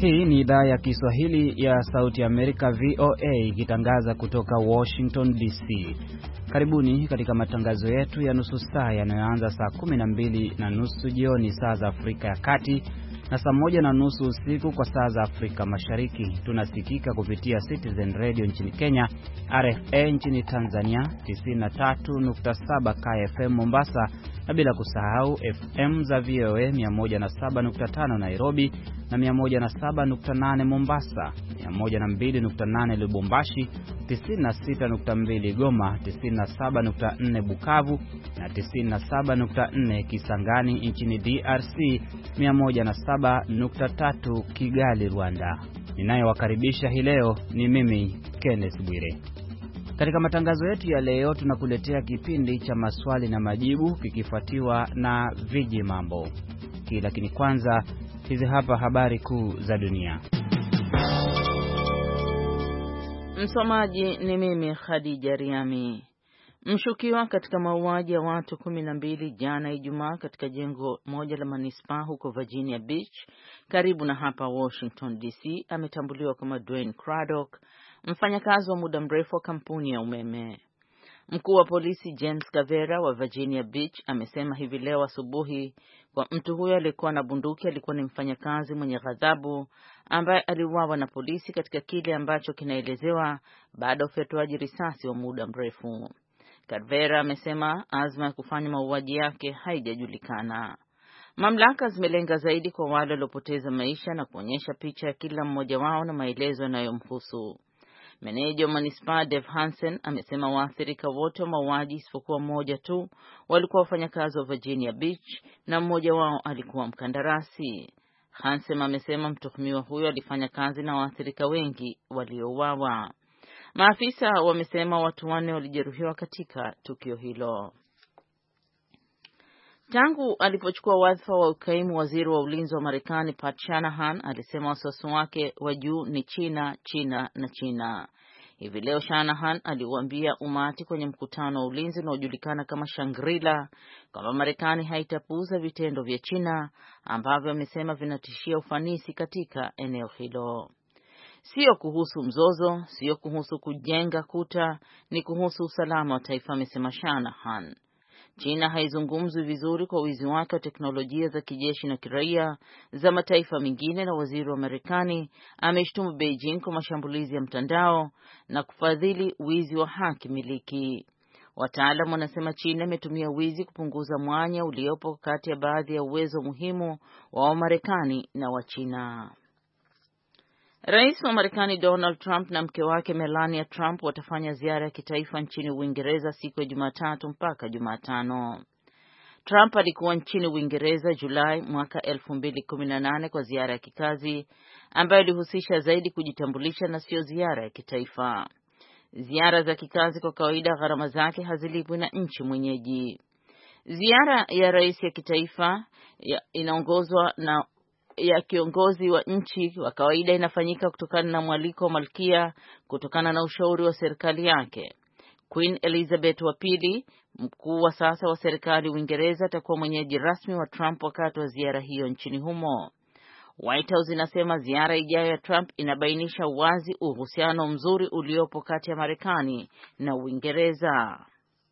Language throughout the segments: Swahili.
Hii ni idhaa ya Kiswahili ya Sauti ya Amerika VOA ikitangaza kutoka Washington DC. Karibuni katika matangazo yetu ya nusu saa yanayoanza saa 12:30 jioni saa za Afrika ya Kati na saa 1:30 usiku kwa saa za Afrika Mashariki. Tunasikika kupitia Citizen Radio nchini Kenya, RFA nchini Tanzania, 93.7 KFM Mombasa, na bila kusahau FM za VOA 107.5 Nairobi na 107.8 Mombasa, 102.8 Lubumbashi, 96.2 Goma, 97.4 Bukavu na 97.4 Kisangani nchini DRC, 107.3 Kigali, Rwanda. Ninayewakaribisha hii leo ni mimi Kenneth Bwire. Katika matangazo yetu ya leo tunakuletea kipindi cha maswali na majibu kikifuatiwa na viji mambo. Lakini kwanza hizi hapa habari kuu za dunia. Msomaji ni mimi Khadija Riami. Mshukiwa katika mauaji ya watu 12 jana Ijumaa katika jengo moja la manispaa huko Virginia Beach karibu na hapa Washington DC ametambuliwa kama Dwayne Craddock, mfanyakazi wa muda mrefu wa kampuni ya umeme. Mkuu wa polisi James Cavera wa Virginia Beach amesema hivi leo asubuhi kwa mtu huyo aliyekuwa na bunduki alikuwa ni mfanyakazi mwenye ghadhabu ambaye aliuawa na polisi katika kile ambacho kinaelezewa baada ya ufyatuaji risasi wa muda mrefu. Cavera amesema azma ya kufanya mauaji yake haijajulikana. Mamlaka zimelenga zaidi kwa wale waliopoteza maisha na kuonyesha picha ya kila mmoja wao na maelezo yanayomhusu. Meneja wa manispaa Dave Hansen amesema waathirika wote wa mauaji isipokuwa mmoja tu walikuwa wafanyakazi wa Virginia Beach na mmoja wao alikuwa mkandarasi. Hansen amesema mtuhumiwa huyo alifanya kazi na waathirika wengi waliouawa. Maafisa wamesema watu 4 walijeruhiwa katika tukio hilo. Tangu alipochukua wadhifa wa ukaimu waziri wa ulinzi wa Marekani, Pat Shanahan alisema wasiwasi wake wa juu ni China na China. Hivi leo Shanahan aliuambia umati kwenye mkutano wa ulinzi unaojulikana kama Shangri-La kwamba Marekani haitapuuza vitendo vya China ambavyo amesema vinatishia ufanisi katika eneo hilo. Sio kuhusu mzozo, sio kuhusu kujenga kuta, ni kuhusu usalama wa taifa, amesema Shanahan. China haizungumzwi vizuri kwa wizi wake wa teknolojia za kijeshi na kiraia za mataifa mengine, na waziri wa Marekani ameshtumu Beijing kwa mashambulizi ya mtandao na kufadhili wizi wa haki miliki. Wataalamu wanasema China imetumia wizi kupunguza mwanya uliopo kati ya baadhi ya uwezo muhimu wa Marekani na wa China. Rais wa Marekani Donald Trump na mke wake Melania Trump watafanya ziara ya kitaifa nchini Uingereza siku ya Jumatatu mpaka Jumatano. Trump alikuwa nchini Uingereza Julai mwaka 2018 kwa ziara ya kikazi ambayo ilihusisha zaidi kujitambulisha na sio ziara ya kitaifa. Ziara za kikazi kwa kawaida gharama zake hazilipwi na nchi mwenyeji. Ziara ya rais ya kitaifa inaongozwa na ya kiongozi wa nchi wa kawaida inafanyika kutokana na mwaliko wa malkia kutokana na ushauri wa serikali yake. Queen Elizabeth wa pili, mkuu wa sasa wa serikali Uingereza, atakuwa mwenyeji rasmi wa Trump wakati wa ziara hiyo nchini humo. White House inasema ziara ijayo ya Trump inabainisha wazi uhusiano mzuri uliopo kati ya Marekani na Uingereza.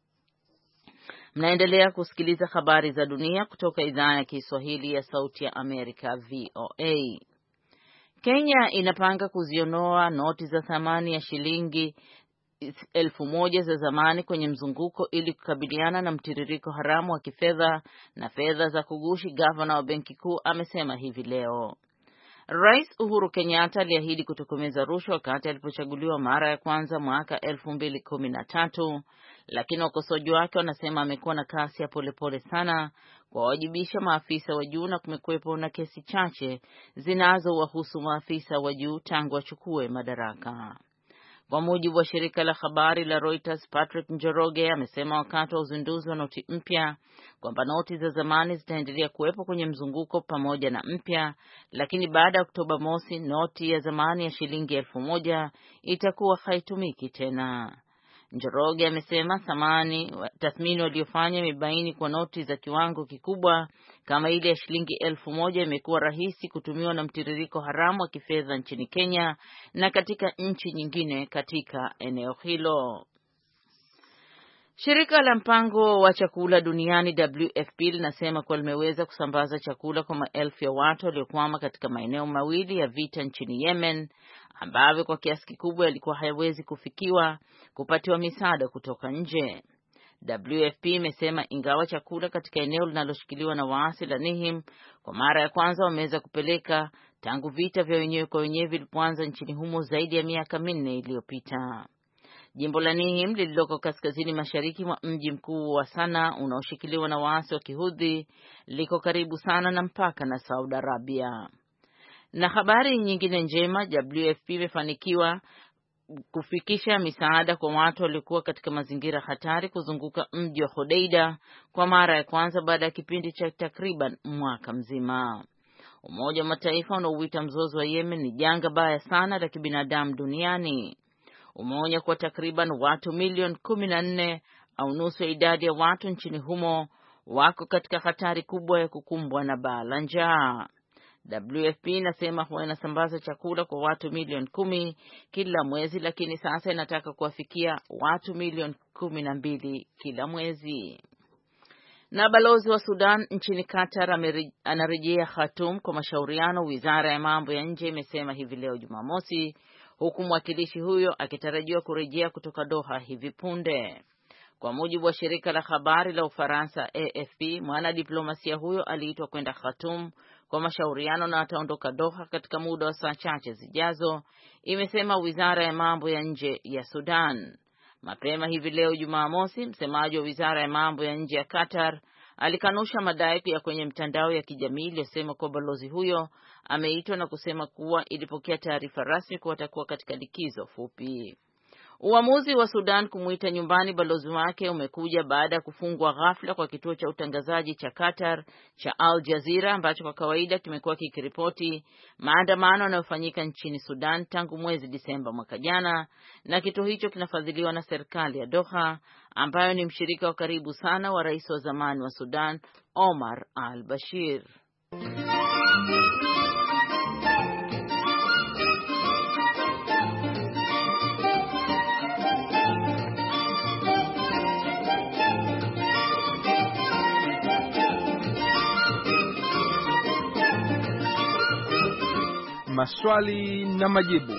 Mnaendelea kusikiliza habari za dunia kutoka idhaa ya Kiswahili ya Sauti ya Amerika VOA. Kenya inapanga kuziondoa noti za thamani ya shilingi 1,000 za zamani kwenye mzunguko ili kukabiliana na mtiririko haramu wa kifedha na fedha za kugushi, gavana wa Benki Kuu amesema hivi leo. Rais Uhuru Kenyatta aliahidi kutokomeza rushwa wakati alipochaguliwa mara ya kwanza mwaka 2013, lakini wakosoaji wake wanasema amekuwa na kasi ya polepole sana kuwawajibisha maafisa wa juu na kumekuwepo na kesi chache zinazowahusu maafisa wa juu tangu achukue madaraka. Kwa mujibu wa shirika la habari la Reuters, Patrick Njoroge amesema wakati wa uzinduzi wa noti mpya kwamba noti za zamani zitaendelea kuwepo kwenye mzunguko pamoja na mpya, lakini baada ya Oktoba mosi noti ya zamani ya shilingi 1,000 itakuwa haitumiki tena. Njoroge amesema tathmini waliofanya imebaini kwa noti za kiwango kikubwa kama ile ya shilingi 1,000 imekuwa rahisi kutumiwa na mtiririko haramu wa kifedha nchini Kenya na katika nchi nyingine katika eneo hilo. Shirika la mpango wa chakula duniani WFP linasema kuwa limeweza kusambaza chakula kwa maelfu ya watu waliokwama katika maeneo mawili ya vita nchini Yemen ambavyo kwa kiasi kikubwa yalikuwa hayawezi kufikiwa kupatiwa misaada kutoka nje. WFP imesema ingawa chakula katika eneo linaloshikiliwa na waasi la Nihim kwa mara ya kwanza wameweza kupeleka tangu vita vya wenyewe kwa wenyewe vilipoanza nchini humo zaidi ya miaka 4 iliyopita. Jimbo la Nihim lililoko kaskazini mashariki mwa mji mkuu wa Sana unaoshikiliwa na waasi wa Kihudhi liko karibu sana na mpaka na Saudi Arabia. Na habari nyingine njema, WFP imefanikiwa kufikisha misaada kwa watu waliokuwa katika mazingira hatari kuzunguka mji wa Hodeida kwa mara ya kwanza baada ya kipindi cha takriban mwaka mzima. Umoja wa Mataifa unaouita mzozo wa Yemen ni janga baya sana la kibinadamu duniani. Umeonya kwa takriban watu milioni 14 au nusu ya idadi ya watu nchini humo wako katika hatari kubwa ya kukumbwa na baa la njaa. WFP inasema huwa inasambaza chakula kwa watu milioni 10 kila mwezi, lakini sasa inataka kuwafikia watu milioni 12 kila mwezi. Na balozi wa Sudan nchini Qatar anarejea Khartoum kwa mashauriano, wizara ya mambo ya nje imesema hivi leo Jumamosi, huku mwakilishi huyo akitarajiwa kurejea kutoka Doha hivi punde. Kwa mujibu wa shirika la habari la Ufaransa AFP, mwanadiplomasia huyo aliitwa kwenda Khartoum kwa mashauriano na ataondoka Doha katika muda wa saa chache zijazo, imesema wizara ya mambo ya nje ya Sudan. Mapema hivi leo Jumamosi, msemaji wa wizara ya mambo ya nje ya Qatar alikanusha madai ya kwenye mtandao ya kijamii iliyosema kwa balozi huyo ameitwa na kusema kuwa ilipokea taarifa rasmi kuwa atakuwa katika likizo fupi. Uamuzi wa Sudan kumuita nyumbani balozi wake umekuja baada ya kufungwa ghafla kwa kituo cha utangazaji cha Qatar cha Al Jazeera ambacho kwa kawaida kimekuwa kikiripoti maandamano yanayofanyika nchini Sudan tangu mwezi Disemba mwaka jana, na kituo hicho kinafadhiliwa na serikali ya Doha ambayo ni mshirika wa karibu sana wa rais wa zamani wa Sudan Omar al-Bashir. Maswali na majibu.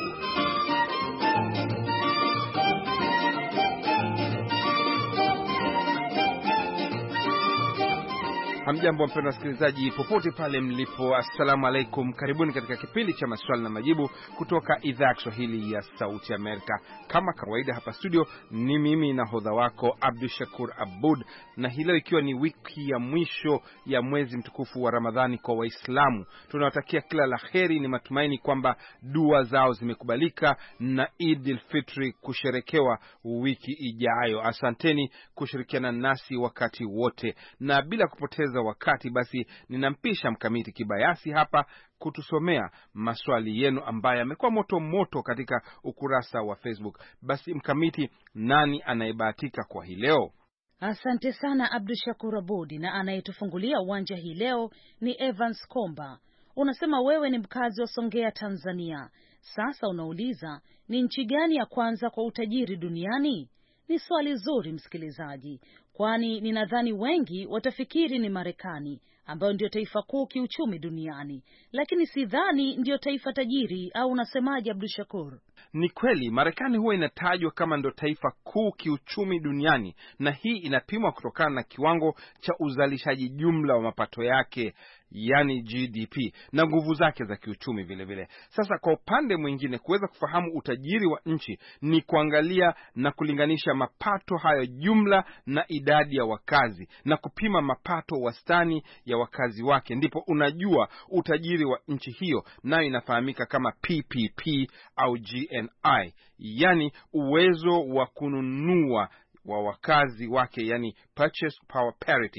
Hamjambo mpendwa wasikilizaji popote pale mlipo, assalamu alaikum. Karibuni katika kipindi cha maswali na majibu kutoka idhaa ya Kiswahili ya Sauti Amerika. Kama kawaida hapa studio ni mimi nahodha wako Abdul Shakur Abud, na hii leo ikiwa ni wiki ya mwisho ya mwezi mtukufu wa Ramadhani kwa Waislamu, tunawatakia kila la kheri. Ni matumaini kwamba dua zao zimekubalika na Eid al-Fitr kusherekewa wiki ijayo. Asanteni kushirikiana nasi wakati wote, na bila kupoteza wakati basi ninampisha Mkamiti Kibayasi hapa kutusomea maswali yenu ambayo yamekuwa moto moto katika ukurasa wa Facebook. Basi Mkamiti, nani anayebahatika kwa hii leo? Asante sana Abdul Shakur Abudi, na anayetufungulia uwanja hii leo ni Evans Komba. Unasema wewe ni mkazi wa Songea, Tanzania. Sasa unauliza ni nchi gani ya kwanza kwa utajiri duniani? Ni swali zuri msikilizaji, kwani ninadhani wengi watafikiri ni Marekani ambayo ndio taifa kuu kiuchumi duniani, lakini sidhani ndio taifa tajiri. Au unasemaje Abdul Shakur? Ni kweli Marekani huwa inatajwa kama ndio taifa kuu kiuchumi duniani, na hii inapimwa kutokana na kiwango cha uzalishaji jumla wa mapato yake, yani GDP, na nguvu zake za kiuchumi vile vile. Sasa kwa upande mwingine, kuweza kufahamu utajiri wa nchi ni kuangalia na kulinganisha mapato hayo jumla na idadi ya wakazi na kupima mapato wastani ya wakazi wake, ndipo unajua utajiri wa nchi hiyo, nayo inafahamika kama PPP au GNI, yani uwezo wa kununua wa wakazi wake, yani purchase power parity.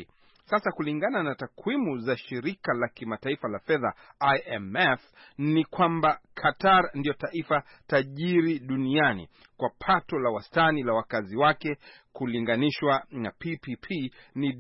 Sasa kulingana na takwimu za shirika la kimataifa la fedha IMF ni kwamba Qatar ndio taifa tajiri duniani kwa pato la wastani la wakazi wake, kulinganishwa na PPP ni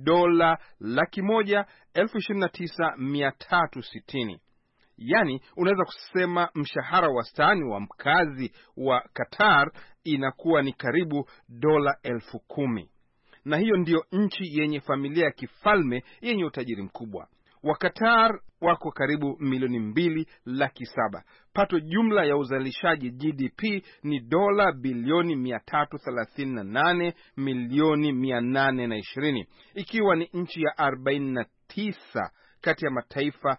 $1,129,360. Yani unaweza kusema mshahara wastani wa mkazi wa Qatar inakuwa ni karibu $10,000. Na hiyo ndiyo nchi yenye familia ya kifalme yenye utajiri mkubwa. Wa Qatar wako karibu milioni 2,700,000. Pato jumla ya uzalishaji GDP ni $238,820,000,000, ikiwa ni nchi ya 49 kati ya mataifa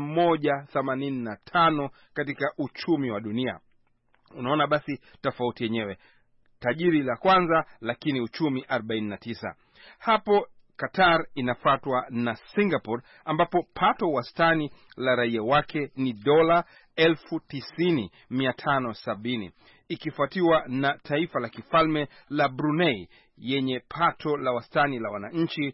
185 katika uchumi wa dunia. Unaona basi tofauti yenyewe. Tajiri la kwanza lakini uchumi 49. Hapo Qatar inafuatwa na Singapore ambapo pato wastani la raia wake ni $90,570, ikifuatiwa na taifa la kifalme la Brunei yenye pato la wastani la wananchi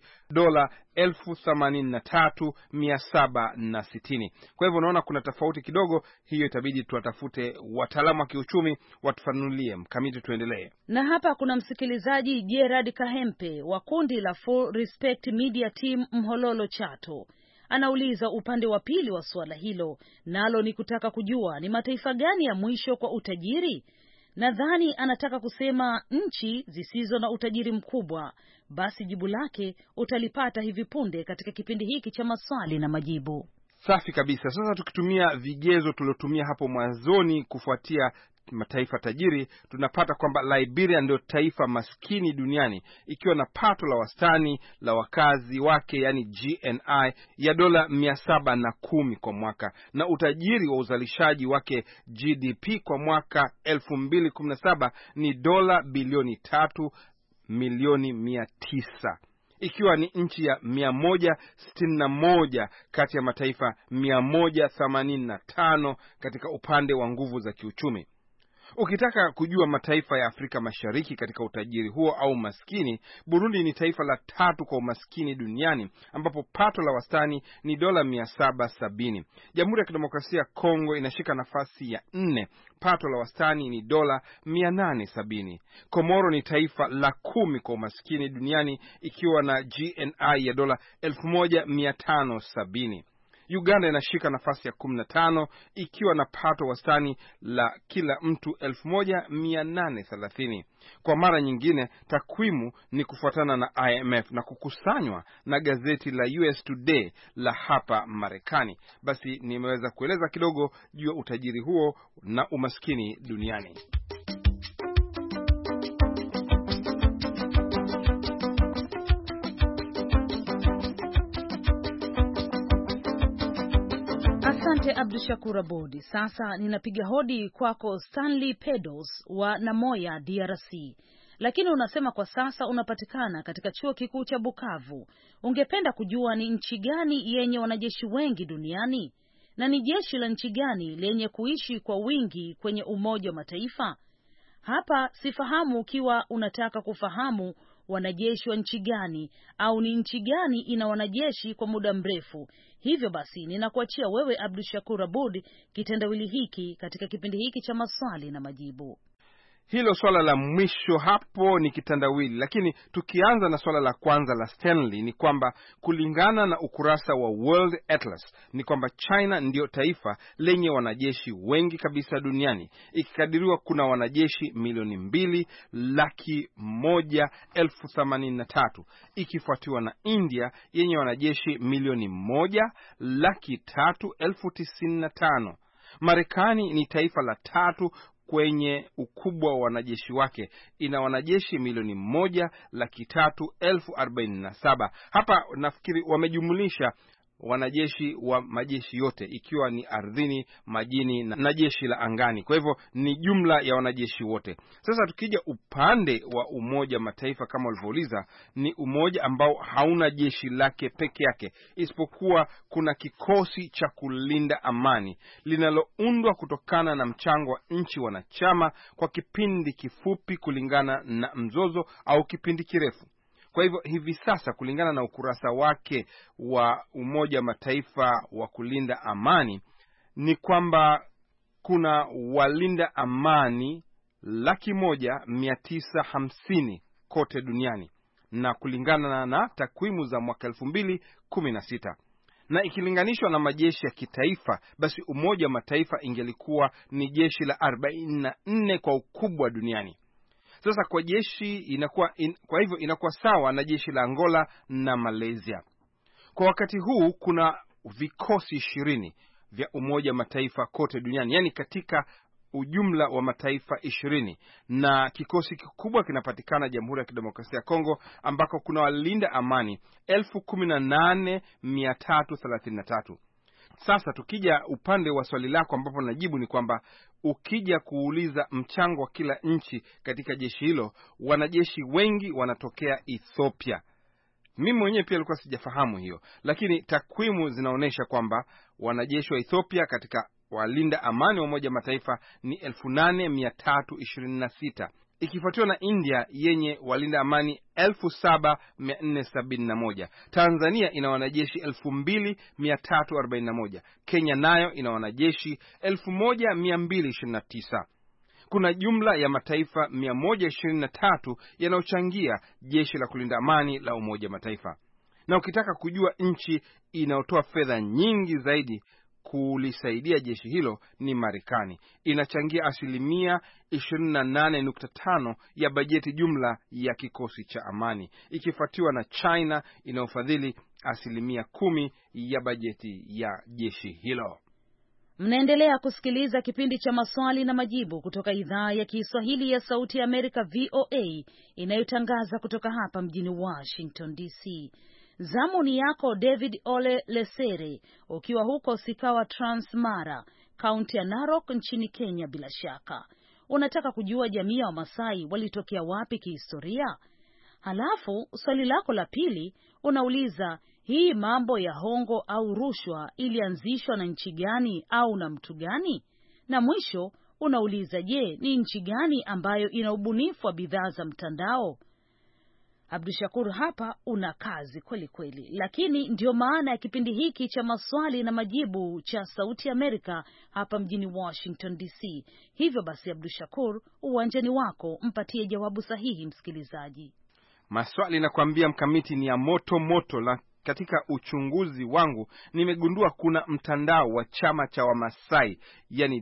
$83,760. Kwa hivyo unaona kuna tofauti kidogo. Hiyo itabidi tuwatafute wataalamu wa kiuchumi watufanulie. Mkamiti, tuendelee. Na hapa kuna msikilizaji Gerard Kahempe wa kundi la Full Respect Media Team Mhololo Chato. Anauliza upande wa pili wa suala hilo, nalo ni kutaka kujua ni mataifa gani ya mwisho kwa utajiri. Nadhani anataka kusema nchi zisizo na utajiri mkubwa. Basi jibu lake utalipata hivi punde katika kipindi hiki cha maswali na majibu. Safi kabisa. Sasa tukitumia vigezo tuliotumia hapo mwanzoni kufuatia mataifa tajiri, tunapata kwamba Liberia ndio taifa maskini duniani, ikiwa na pato la wastani la wakazi wake, yani GNI, ya $710 kwa mwaka, na utajiri wa uzalishaji wake GDP kwa mwaka 2017 ni $3,900,000,000, ikiwa ni nchi ya 161 kati ya mataifa 185 katika upande wa nguvu za kiuchumi. Ukitaka kujua mataifa ya Afrika Mashariki katika utajiri huo au maskini, Burundi ni taifa la 3 kwa umaskini duniani ambapo pato la wastani ni $770. Jamhuri ya Kidemokrasia ya Kongo inashika nafasi ya 4, pato la wastani ni $870. Komoro ni taifa la 10 kwa umaskini duniani ikiwa na GNI ya $1,570. Uganda inashika nafasi ya 15 ikiwa na pato wastani la kila mtu 1,830. Kwa mara nyingine takwimu ni kufuatana na IMF na kukusanywa na gazeti la US Today la hapa Marekani. Basi nimeweza kueleza kidogo juu ya utajiri huo na umaskini duniani. Asante Abdushakur Abudi. Sasa ninapiga hodi kwako Stanley Pedos wa Namoya, DRC. Lakini unasema kwa sasa unapatikana katika chuo kikuu cha Bukavu. Ungependa kujua ni nchi gani yenye wanajeshi wengi duniani? Na ni jeshi la nchi gani lenye kuishi kwa wingi kwenye Umoja wa Mataifa? Hapa sifahamu ukiwa unataka kufahamu wanajeshi wa nchi gani au ni nchi gani ina wanajeshi kwa muda mrefu. Hivyo basi ninakuachia wewe Abdushakur Abud kitendawili hiki katika kipindi hiki cha maswali na majibu. Hilo swala la mwisho hapo ni kitandawili, lakini tukianza na swala la kwanza la Stanley ni kwamba kulingana na ukurasa wa World Atlas ni kwamba China ndio taifa lenye wanajeshi wengi kabisa duniani, ikikadiriwa kuna wanajeshi 2,100,083, ikifuatiwa na India yenye wanajeshi 1,300,095. Marekani ni taifa la 3 kwenye ukubwa wa wanajeshi wake, ina wanajeshi 1,300,047. Hapa nafikiri wamejumulisha wanajeshi wa majeshi yote, ikiwa ni ardhini, majini na jeshi la angani. Kwa hivyo ni jumla ya wanajeshi wote. Sasa tukija upande wa Umoja Mataifa kama ulivyouliza, ni umoja ambao hauna jeshi lake peke yake, isipokuwa kuna kikosi cha kulinda amani linaloundwa kutokana na mchango wa nchi wanachama kwa kipindi kifupi kulingana na mzozo au kipindi kirefu. Kwa hivyo hivi sasa, kulingana na ukurasa wake wa Umoja wa Mataifa wa kulinda amani, ni kwamba kuna walinda amani 1,950,000 kote duniani, na kulingana na takwimu za mwaka 2016, na ikilinganishwa na majeshi ya kitaifa, basi Umoja wa Mataifa ingelikuwa ni jeshi la 44 kwa ukubwa duniani. Sasa kwa jeshi kwa hivyo inakuwa sawa na jeshi la Angola na Malaysia. Kwa wakati huu kuna vikosi 20 vya Umoja wa Mataifa kote duniani, yani katika ujumla wa mataifa 20, na kikosi kikubwa kinapatikana Jamhuri ya Kidemokrasia ya Kongo ambako kuna walinda amani 18,333. Sasa tukija upande wa swali lako ambapo najibu ni kwamba ukija kuuliza mchango wa kila nchi katika jeshi hilo, wanajeshi wengi wanatokea Ethiopia. Mimi mwenyewe pia nilikuwa sijafahamu hiyo, lakini takwimu zinaonyesha kwamba wanajeshi wa Ethiopia katika walinda amani wa Umoja Mataifa ni 8,326, ikifuatiwa na India yenye walinda amani 7,471. Tanzania ina wanajeshi 2,341. Kenya nayo ina wanajeshi 1,229. Kuna jumla ya mataifa 123 yanayochangia jeshi la kulinda amani la Umoja Mataifa. Na ukitaka kujua nchi inayotoa fedha nyingi zaidi kulisaidia jeshi hilo ni Marekani. Inachangia 28.5% ya bajeti jumla ya kikosi cha amani, ikifuatiwa na China inayofadhili 10% ya bajeti ya jeshi hilo. Mnaendelea kusikiliza kipindi cha maswali na majibu kutoka idhaa ya Kiswahili ya Sauti ya Amerika VOA inayotangaza kutoka hapa mjini Washington DC. Zamu ni yako David Ole Lesere, ukiwa huko Sikawa Transmara, kaunti ya Narok nchini Kenya. Bila shaka unataka kujua jamii ya Wamasai walitokea wapi kihistoria. Halafu swali lako la pili unauliza hii mambo ya hongo au rushwa ilianzishwa na nchi gani au na mtu gani, na mwisho unauliza je, ni nchi gani ambayo ina ubunifu wa bidhaa za mtandao. Abdushakur, hapa una kazi kweli kweli, lakini ndio maana ya kipindi hiki cha maswali na majibu cha Sauti Amerika hapa mjini Washington DC. Hivyo basi, Abdushakur, uwanjani wako, mpatie jawabu sahihi msikilizaji. Maswali nakwambia Mkamiti ni ya moto moto. Katika uchunguzi wangu nimegundua kuna mtandao wa chama cha Wamasai, yani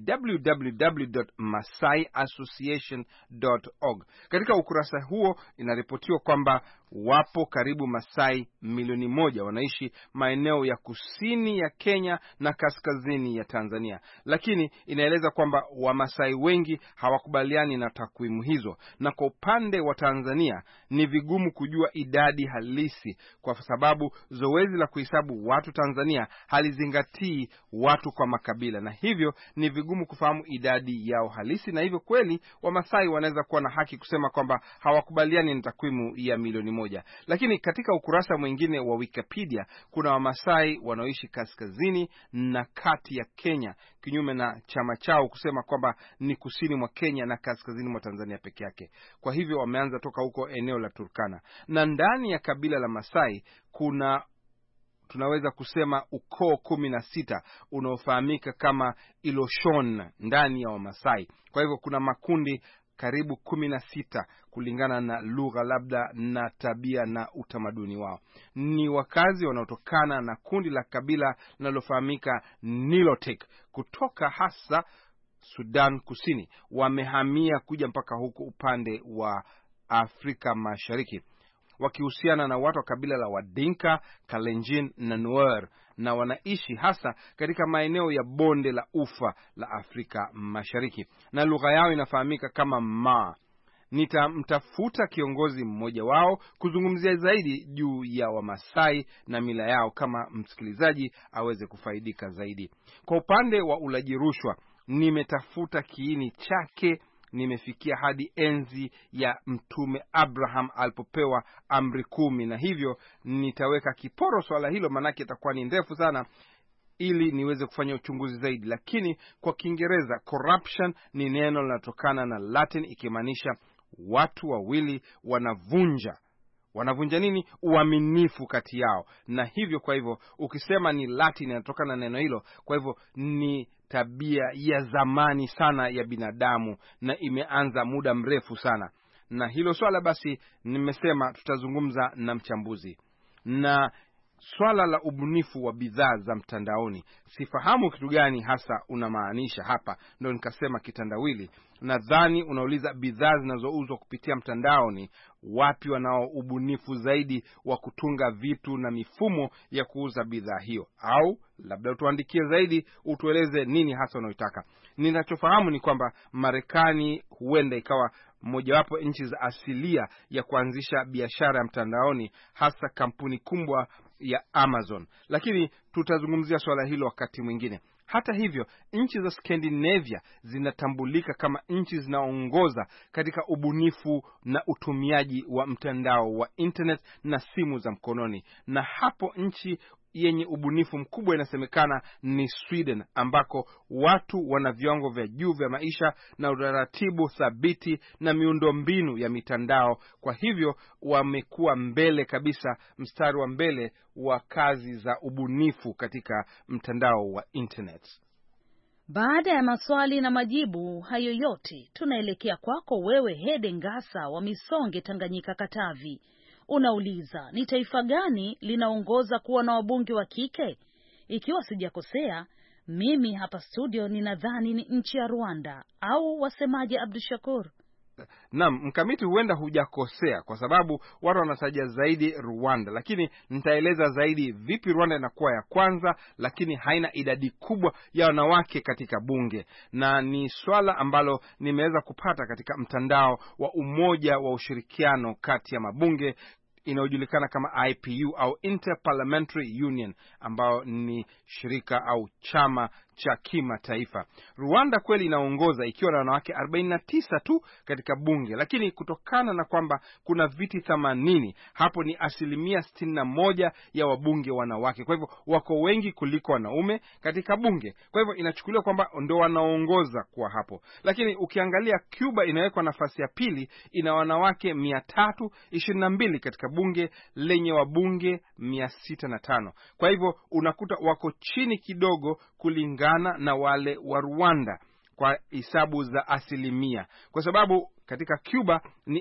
www.masaiassociation.org. Katika ukurasa huo inaripotiwa kwamba wapo karibu Masai 1,000,000 wanaishi maeneo ya kusini ya Kenya na kaskazini ya Tanzania, lakini inaeleza kwamba Wamasai wengi hawakubaliani na takwimu hizo, na kwa upande wa Tanzania ni vigumu kujua idadi halisi kwa sababu zoezi la kuhesabu watu Tanzania halizingatii watu kwa makabila, na hivyo ni vigumu kufahamu idadi yao halisi, na hivyo kweli Wamasai wanaweza kuwa na haki kusema kwamba hawakubaliani na takwimu ya 1,000,000. Lakini katika ukurasa mwingine wa Wikipedia kuna Wamasai wanaoishi kaskazini na kati ya Kenya, kinyume na chama chao kusema kwamba ni kusini mwa Kenya na kaskazini mwa Tanzania peke yake. Kwa hivyo wameanza toka huko eneo la Turkana, na ndani ya kabila la Masai kuna tunaweza kusema ukoo 16 unaofahamika kama Iloshon ndani ya Wamasai. Kwa hivyo kuna makundi karibu 16 kulingana na lugha labda na tabia na utamaduni wao. Ni wakazi wanaotokana na kundi la kabila linalofahamika Nilotic kutoka hasa Sudan Kusini. Wamehamia kuja mpaka huko upande wa Afrika Mashariki, wakihusiana na watu wa kabila la Wadinka, Kalenjin na Nuer, na wanaishi hasa katika maeneo ya bonde la Ufa la Afrika Mashariki, na lugha yao inafahamika kama Ma. Nitamtafuta kiongozi mmoja wao kuzungumzia zaidi juu ya Wamasai na mila yao kama msikilizaji aweze kufaidika zaidi. Kwa upande wa ulaji rushwa, nimetafuta kiini chake. Nimefikia hadi enzi ya Mtume Abraham alipopewa amri 10, na hivyo nitaweka kiporo swala hilo, manake itakuwa ni ndefu sana ili niweze kufanya uchunguzi zaidi. Lakini kwa Kiingereza corruption ni neno linatokana na Latin ikimaanisha watu wawili wanavunja Wanavunja nini? Uaminifu kati yao. Na hivyo kwa hivyo ukisema ni Latin inatokana na neno hilo, kwa hivyo ni tabia ya zamani sana ya binadamu na imeanza muda mrefu sana. Na hilo swala basi nimesema tutazungumza na mchambuzi. Na swala la ubunifu wa bidhaa za mtandaoni, sifahamu kitu gani hasa unamaanisha hapa, ndio nikasema kitandawili. Nadhani unauliza bidhaa zinazouzwa kupitia mtandaoni, wapi wanao ubunifu zaidi wa kutunga vitu na mifumo ya kuuza bidhaa hiyo, au labda utuandikie zaidi utueleze nini hasa unaotaka. Ninachofahamu ni kwamba Marekani huenda ikawa mojawapo nchi za asilia ya kuanzisha biashara ya mtandaoni, hasa kampuni kubwa ya Amazon, lakini tutazungumzia swala hilo wakati mwingine. Hata hivyo, nchi za Scandinavia zinatambulika kama nchi zinaongoza katika ubunifu na utumiaji wa mtandao wa internet na simu za mkononi, na hapo nchi yenye ubunifu mkubwa inasemekana ni Sweden, ambako watu wana viwango vya juu vya maisha na utaratibu thabiti na miundombinu ya mitandao. Kwa hivyo wamekuwa mbele kabisa, mstari wa mbele wa kazi za ubunifu katika mtandao wa internet. Baada ya maswali na majibu hayo yote, tunaelekea kwako wewe Hede Ngasa wa Misonge, Tanganyika, Katavi. Unauliza, ni taifa gani linaongoza kuwa na wabunge wa kike? Ikiwa sijakosea, mimi hapa studio ninadhani ni nchi ya Rwanda, au wasemaje Abdushakur? Naam, mkamiti, huenda hujakosea kwa sababu watu wanataja zaidi Rwanda, lakini nitaeleza zaidi vipi Rwanda inakuwa ya kwanza lakini haina idadi kubwa ya wanawake katika bunge. Na ni swala ambalo nimeweza kupata katika mtandao wa umoja wa ushirikiano kati ya mabunge inayojulikana kama IPU au Interparliamentary Union, ambao ni shirika au chama cha kimataifa. Rwanda kweli inaongoza ikiwa na wanawake 49 tu katika bunge, lakini kutokana na kwamba kuna viti 80, hapo ni 61% ya wabunge wanawake. Kwa hivyo wako wengi kuliko wanaume katika bunge. Kwa hivyo inachukuliwa kwamba ndio wanaongoza kwa hapo. Lakini ukiangalia Cuba inawekwa nafasi ya pili, ina wanawake 322 katika bunge lenye wabunge 605. Kwa hivyo unakuta wako chini kidogo kulingana na wale wa Rwanda kwa hisabu za asilimia, kwa sababu katika Cuba ni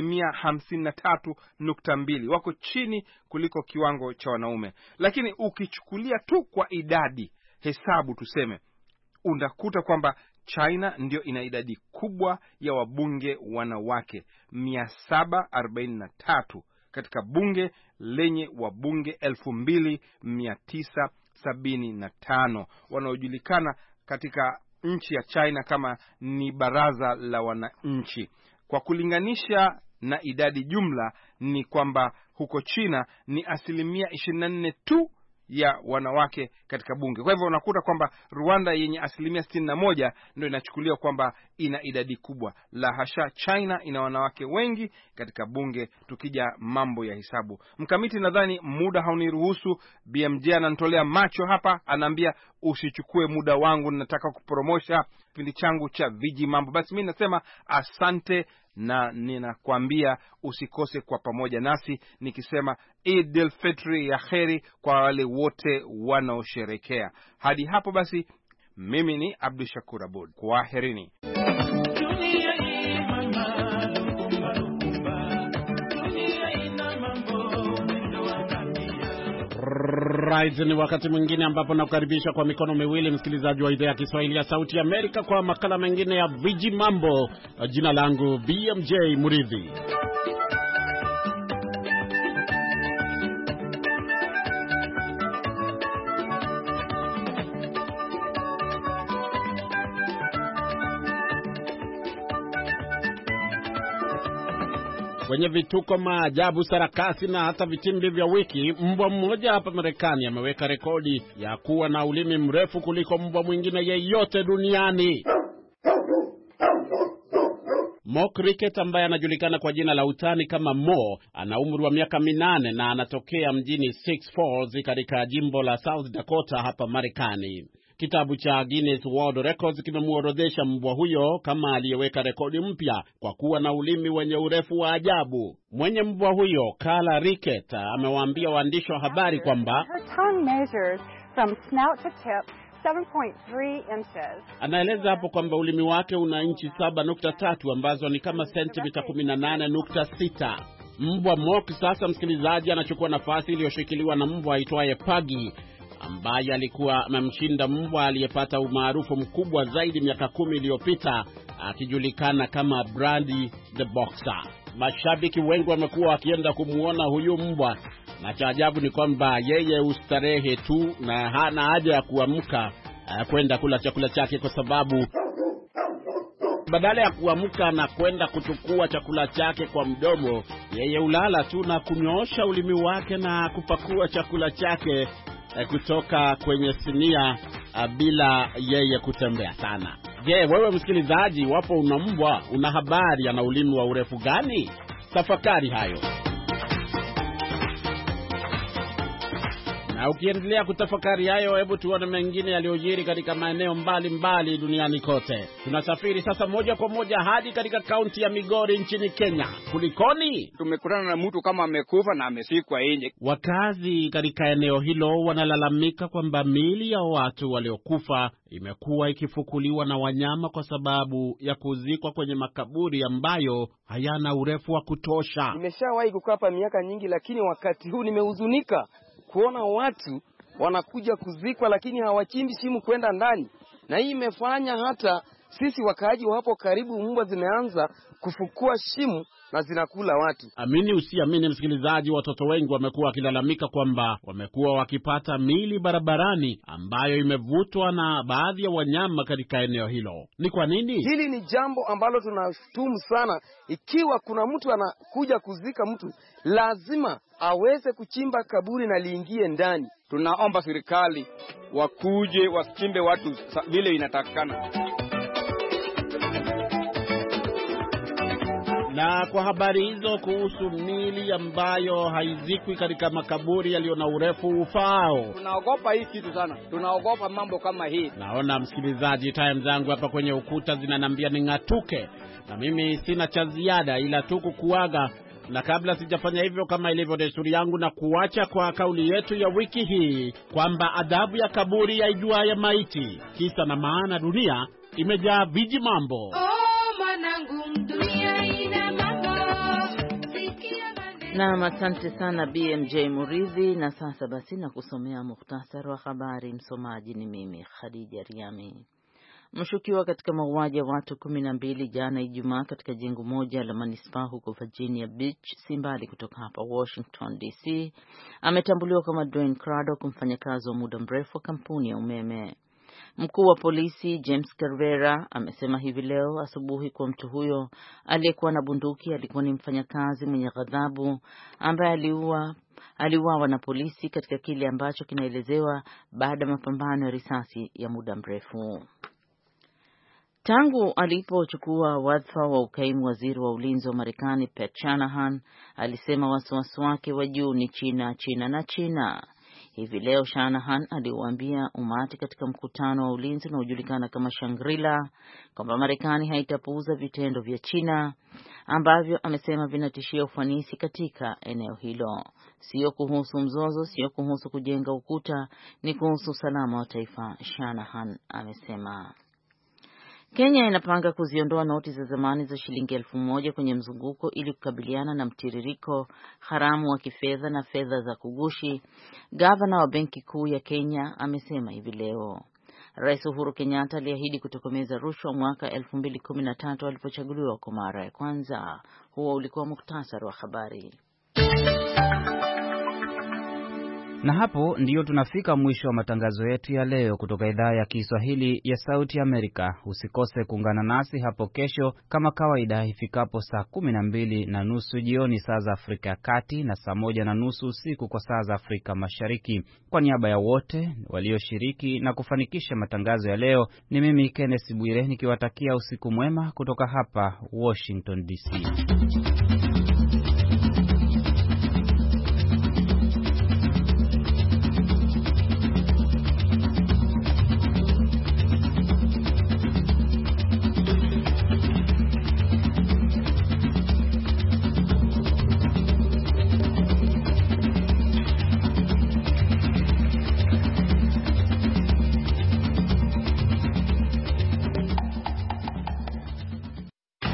53.2, wako chini kuliko kiwango cha wanaume. Lakini ukichukulia tu kwa idadi hesabu tuseme, unakuta kwamba China ndio ina idadi kubwa ya wabunge wanawake 743 katika bunge lenye wabunge 2975 wanaojulikana katika nchi ya China kama ni baraza la wananchi. Kwa kulinganisha na idadi jumla ni kwamba huko China ni 24% tu ya wanawake katika bunge. Kwa hivyo unakuta kwamba Rwanda yenye 61% ndio inachukuliwa kwamba ina idadi kubwa. La hasha, China ina wanawake wengi katika bunge tukija mambo ya hisabu. Mkamiti, nadhani muda hauniruhusu. BMJ ananitolea macho hapa, anaambia usichukue muda wangu, nataka kupromosha kipindi changu cha Viji Mambo. Basi mimi nasema asante na ninakwambia usikose kwa pamoja nasi nikisema Eid al-Fitr ya kheri kwa wale wote wanaosherekea. Hadi hapo basi, mimi ni Abdushakur Abud. Kwaherini. Right, ni wakati mwingine ambapo nakukaribisha kwa mikono miwili msikilizaji wa idhaa ya Kiswahili ya Sauti ya Amerika kwa makala mengine ya Viji Mambo. Jina langu BMJ Muridhi. Kwenye vituko, maajabu, sarakasi na hata vitimbi vya wiki, mbwa mmoja hapa Marekani ameweka rekodi ya kuwa na ulimi mrefu kuliko mbwa mwingine yeyote duniani. Mo Cricket, ambaye anajulikana kwa jina la utani kama Mo, ana umri wa miaka 8 na anatokea mjini Sioux Falls katika jimbo la South Dakota hapa Marekani. Kitabu cha Guinness World Records kimemuorodhesha mbwa huyo kama aliyeweka rekodi mpya kwa kuwa na ulimi wenye urefu wa ajabu. Mwenye mbwa huyo, Carla Rickett, amewaambia waandishi wa habari kwamba anaeleza hapo kwamba ulimi wake una inchi 7.3 ambazo ni kama sentimita 18.6. Mbwa Mock sasa, msikilizaji, anachukua nafasi iliyoshikiliwa na mbwa aitwaye Puggy, ambaye alikuwa amemshinda mbwa aliyepata umaarufu mkubwa zaidi miaka 10 iliyopita, akijulikana kama Brady the Boxer. Mashabiki wengi wamekuwa wakienda kumuona huyu mbwa, na cha ajabu ni kwamba yeye ustarehe tu na hana haja ya kuamka kwenda kula chakula chake, kwa sababu badala ya kuamka na kwenda kuchukua chakula chake kwa mdomo, yeye ulala tu na kunyoosha ulimi wake na kupakua chakula chake kutoka kwenye sinia bila yeye kutembea sana. Je, wewe msikilizaji, wapo una mbwa, una habari ana ulimi wa urefu gani? Tafakari hayo. Na ukiendelea kutafakari hayo, hebu tuone mengine yaliyojiri katika maeneo mbalimbali duniani kote. Tunasafiri sasa moja kwa moja hadi katika kaunti ya Migori nchini Kenya. Kulikoni? Tumekutana na mtu kama amekufa na amesikwa nje. Wakazi katika eneo hilo wanalalamika kwamba miili ya watu waliokufa imekuwa ikifukuliwa na wanyama kwa sababu ya kuzikwa kwenye makaburi ambayo hayana urefu wa kutosha. Nimeshawahi kukaa hapa miaka nyingi, lakini wakati huu nimehuzunika kuona watu wanakuja kuzikwa lakini hawachimbi shimo kwenda ndani. Na hii imefanya hata sisi wakaaji wa hapo karibu, mbwa zimeanza kufukua shimo na zinakula watu. Amini usiamini, msikilizaji, watoto wengi wamekuwa wakilalamika kwamba wamekuwa wakipata miili barabarani ambayo imevutwa na baadhi ya wanyama katika eneo hilo. Ni kwa nini? Hili ni jambo ambalo tunashtumu sana. Ikiwa kuna mtu anakuja kuzika mtu, lazima aweze kuchimba kaburi na liingie ndani. Tunaomba serikali wakuje wachimbe watu vile inatakikana. Na kwa habari hizo kuhusu miili ambayo haizikwi katika makaburi yaliyo na urefu ufaao, tunaogopa hii kitu sana. Tunaogopa mambo kama hii. Naona msikilizaji, time zangu hapa kwenye ukuta zinanambia ning'atuke, na mimi sina cha ziada ila tu kukuaga. Na kabla sijafanya hivyo, kama ilivyo desturi yangu, na kuacha kwa kauli yetu ya wiki hii kwamba adhabu ya kaburi yaijuaye maiti. Kisa na maana, dunia imejaa viji mambo. Naam, asante sana BMJ Muridhi. Na sasa basi na kusomea muhtasari wa habari. Msomaji ni mimi Khadija Riami. Mshukiwa katika mauaji ya watu 12 jana Ijumaa katika jengo moja la manispaa huko Virginia Beach, si mbali kutoka hapa Washington DC, ametambuliwa kama Dwayne Craddock, mfanyakazi wa muda mrefu wa kampuni ya umeme. Mkuu wa polisi James Carvera amesema hivi leo asubuhi kwa mtu huyo aliyekuwa na bunduki alikuwa ni mfanyakazi mwenye ghadhabu ambaye aliuawa na polisi katika kile ambacho kinaelezewa baada ya mapambano ya risasi ya muda mrefu. Tangu alipochukua wadhifa wa ukaimu waziri wa ulinzi wa Marekani, Pat Shanahan alisema wasiwasi wake wa juu ni China. Hivi leo Shanahan aliuambia umati katika mkutano wa ulinzi unaojulikana kama Shangri-La kwamba Marekani haitapuuza vitendo vya China ambavyo amesema vinatishia ufanisi katika eneo hilo. Sio kuhusu mzozo, sio kuhusu kujenga ukuta, ni kuhusu usalama wa taifa, Shanahan amesema. Kenya inapanga kuziondoa noti za zamani za shilingi 1,000 kwenye mzunguko ili kukabiliana na mtiririko haramu wa kifedha na fedha za kugushi. Gavana wa Benki Kuu ya Kenya amesema hivi leo. Rais Uhuru Kenyatta aliahidi kutokomeza rushwa mwaka 2013 alipochaguliwa kwa mara ya kwanza. Huo ulikuwa muktasari wa habari. Na hapo ndiyo tunafika mwisho wa matangazo yetu ya leo kutoka idhaa ya Kiswahili ya Sauti Amerika. Usikose kuungana nasi hapo kesho kama kawaida ifikapo saa 12:30 jioni saa za Afrika ya Kati na saa 1:30 usiku kwa saa za Afrika Mashariki. Kwa niaba ya wote walioshiriki na kufanikisha matangazo ya leo, ni mimi Kenneth Bwire nikiwatakia usiku mwema kutoka hapa Washington DC.